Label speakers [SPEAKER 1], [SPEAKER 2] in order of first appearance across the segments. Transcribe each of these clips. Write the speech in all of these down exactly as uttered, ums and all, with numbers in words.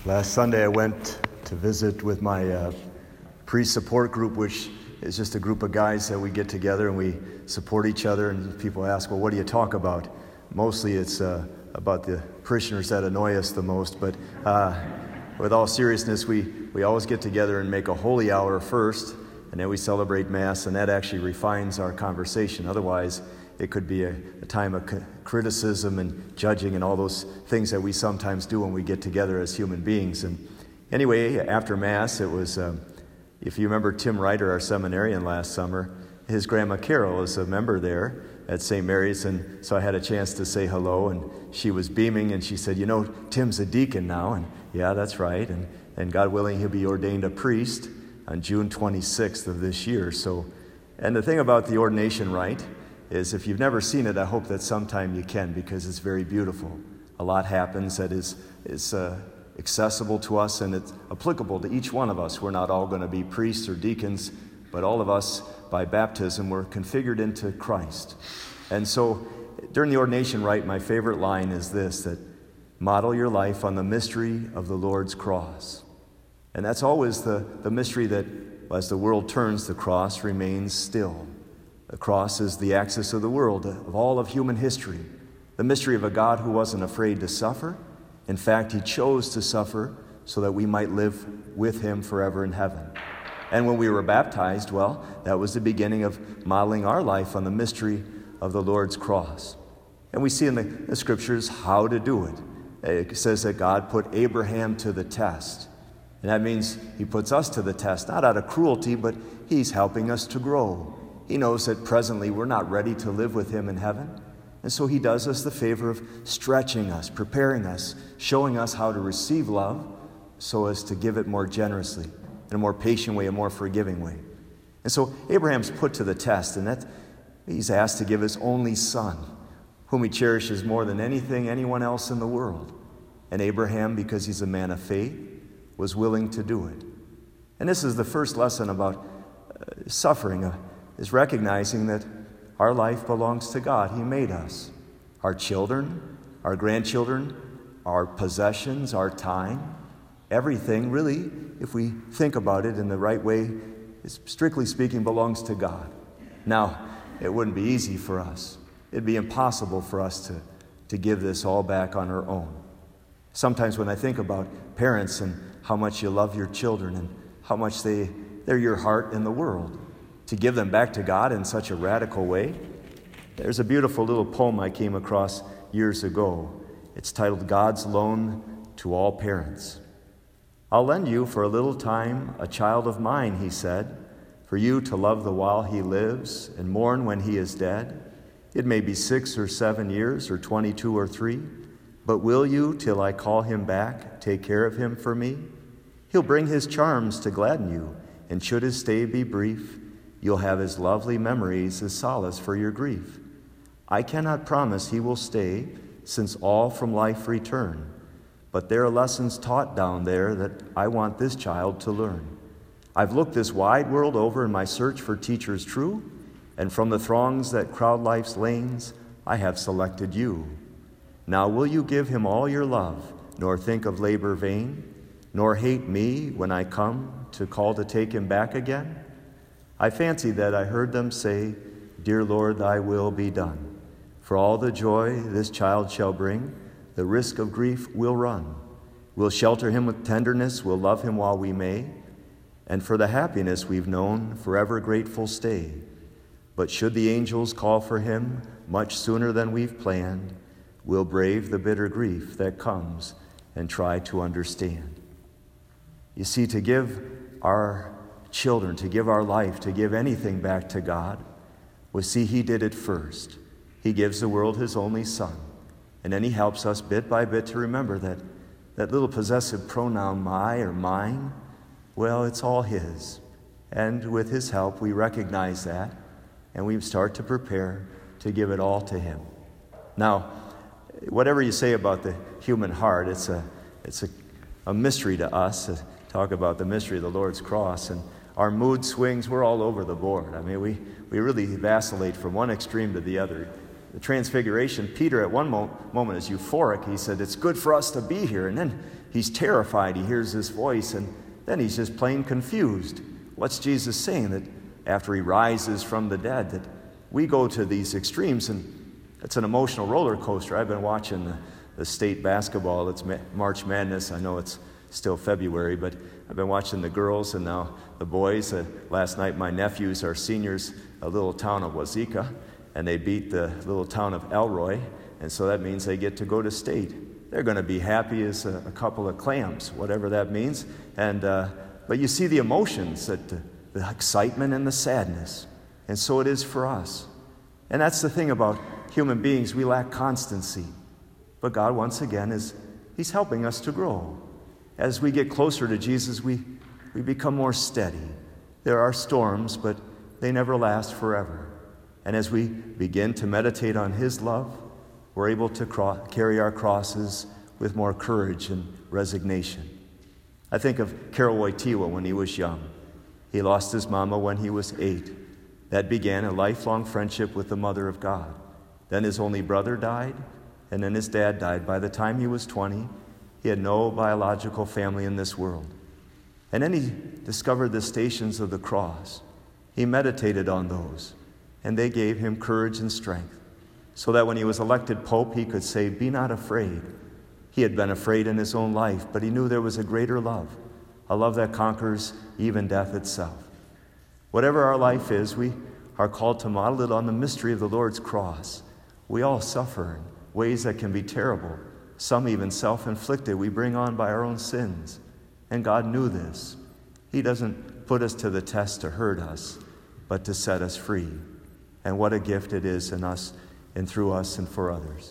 [SPEAKER 1] Last Sunday I went to visit with my uh, pre-support group, which is just a group of guys that we get together and we support each other. And people ask, well, what do you talk about? Mostly it's uh, about the parishioners that annoy us the most. But uh, with all seriousness, we, we always get together and make a holy hour first, and then we celebrate Mass, and that actually refines our conversation. Otherwise, it could be a, a time of c- criticism and judging and all those things that we sometimes do when we get together as human beings. And anyway, after Mass, it was, um, if you remember Tim Ryder, our seminarian last summer, his grandma Carol is a member there at Saint Mary's, and so I had a chance to say hello, and she was beaming, and she said, you know, Tim's a deacon now, and yeah, that's right, and, and God willing, he'll be ordained a priest on June twenty-sixth of this year. So, and the thing about the ordination rite is if you've never seen it, I hope that sometime you can, because it's very beautiful. A lot happens that is, is uh, accessible to us, and it's applicable to each one of us. We're not all going to be priests or deacons, but all of us, by baptism, we're configured into Christ. And so during the ordination rite, my favorite line is this, that model your life on the mystery of the Lord's cross. And that's always the, the mystery that, as the world turns, the cross remains still. The cross is the axis of the world, of all of human history. The mystery of a God who wasn't afraid to suffer. In fact, he chose to suffer so that we might live with him forever in heaven. And when we were baptized, well, that was the beginning of modeling our life on the mystery of the Lord's cross. And we see in the, the scriptures how to do it. It says that God put Abraham to the test. And that means he puts us to the test, not out of cruelty, but he's helping us to grow. He knows that presently we're not ready to live with him in heaven. And so he does us the favor of stretching us, preparing us, showing us how to receive love so as to give it more generously, in a more patient way, a more forgiving way. And so Abraham's put to the test, and that he's asked to give his only son, whom he cherishes more than anything, anyone else in the world. And Abraham, because he's a man of faith, was willing to do it. And this is the first lesson about uh, suffering, uh, is recognizing that our life belongs to God. He made us. Our children, our grandchildren, our possessions, our time, everything really, if we think about it in the right way, is, strictly speaking, belongs to God. Now, it wouldn't be easy for us. It'd be impossible for us to, to give this all back on our own. Sometimes when I think about parents and how much you love your children and how much they, they're your heart in the world, to give them back to God in such a radical way. There's a beautiful little poem I came across years ago. It's titled, God's Loan to All Parents. I'll lend you for a little time a child of mine, he said, for you to love the while he lives and mourn when he is dead. It may be six or seven years or twenty-two or three, but will you, till I call him back, take care of him for me? He'll bring his charms to gladden you, and should his stay be brief, you'll have his lovely memories as solace for your grief. I cannot promise he will stay, since all from life return. But there are lessons taught down there that I want this child to learn. I've looked this wide world over in my search for teachers true, and from the throngs that crowd life's lanes, I have selected you. Now will you give him all your love, nor think of labor vain, nor hate me when I come to call to take him back again? I fancy that I heard them say, Dear Lord, thy will be done. For all the joy this child shall bring, the risk of grief we'll run. We'll shelter him with tenderness, we'll love him while we may, and for the happiness we've known, forever grateful stay. But should the angels call for him much sooner than we've planned, we'll brave the bitter grief that comes and try to understand. You see, to give our children, to give our life, to give anything back to God, well, see, he did it first. He gives the world his only son. And then he helps us bit by bit to remember that that little possessive pronoun, my or mine, well, it's all his. And with his help, we recognize that, and we start to prepare to give it all to him. Now, whatever you say about the human heart, it's a, it's a, a mystery to us to talk about the mystery of the Lord's cross. And our mood swings, we're all over the board. I mean, we, we really vacillate from one extreme to the other. the Transfiguration, Peter at one mo- moment is euphoric. He said, it's good for us to be here. And then he's terrified. He hears this voice, and then he's just plain confused. What's Jesus saying? That after he rises from the dead, that we go to these extremes, and it's an emotional roller coaster. I've been watching the, the state basketball. It's Ma- March Madness. I know it's still February, but I've been watching the girls and now the boys. Uh, last night, my nephews are seniors, a little town of Wazeeka, and they beat the little town of Elroy, and so that means they get to go to state. They're going to be happy as a, a couple of clams, whatever that means. And uh, but you see the emotions, that the, the excitement and the sadness, and so it is for us. And that's the thing about human beings. We lack constancy, but God, once again, is He's helping us to grow. As we get closer to Jesus, we, we become more steady. There are storms, but they never last forever. And as we begin to meditate on His love, we're able to cro- carry our crosses with more courage and resignation. I think of Karol Wojtyła when he was young. He lost his mama when he was eight. That began a lifelong friendship with the Mother of God. Then his only brother died, and then his dad died. By the time he was twenty, he had no biological family in this world. And then he discovered the Stations of the Cross. He meditated on those, and they gave him courage and strength, so that when he was elected Pope, he could say, "Be not afraid." He had been afraid in his own life, but he knew there was a greater love, a love that conquers even death itself. Whatever our life is, we are called to model it on the mystery of the Lord's cross. We all suffer in ways that can be terrible, some even self-inflicted, we bring on by our own sins. And God knew this. He doesn't put us to the test to hurt us, but to set us free. And what a gift it is in us and through us and for others.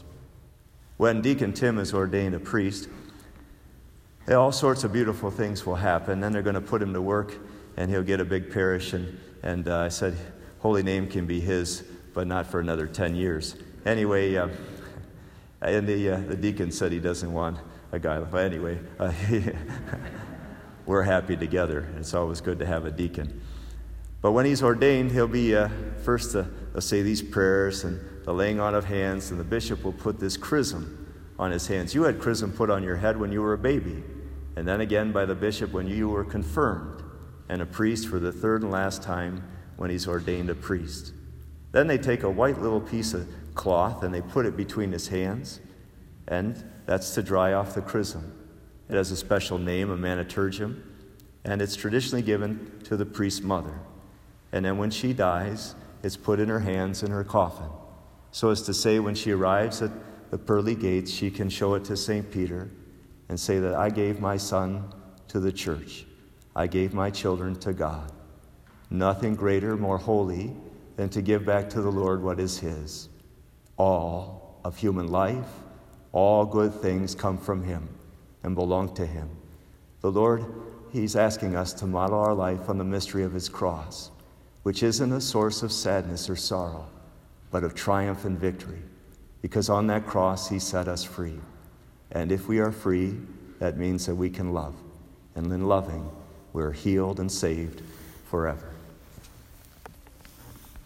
[SPEAKER 1] When Deacon Tim is ordained a priest, all sorts of beautiful things will happen. Then they're going to put him to work, and he'll get a big parish. And, and uh, I said, holy name can be his, but not for another ten years. Anyway, uh, and the, uh, the deacon said he doesn't want a guy. But anyway, uh, we're happy together. It's always good to have a deacon. But when he's ordained, he'll be uh, first to uh, say these prayers and the laying on of hands, and the bishop will put this chrism on his hands. You had chrism put on your head when you were a baby, and then again by the bishop when you were confirmed, and a priest for the third and last time when he's ordained a priest. Then they take a white little piece of cloth and they put it between his hands, and that's to dry off the chrism. It has a special name, a maniturgium, and it's traditionally given to the priest's mother. And then when she dies, it's put in her hands in her coffin, so as to say when she arrives at the pearly gates, she can show it to Saint Peter and say that I gave my son to the church. I gave my children to God. Nothing greater, more holy, than to give back to the Lord what is His. All of human life, all good things come from Him and belong to Him. The Lord, He's asking us to model our life on the mystery of His cross, which isn't a source of sadness or sorrow, but of triumph and victory, because on that cross He set us free. And if we are free, that means that we can love. And in loving, we're healed and saved forever.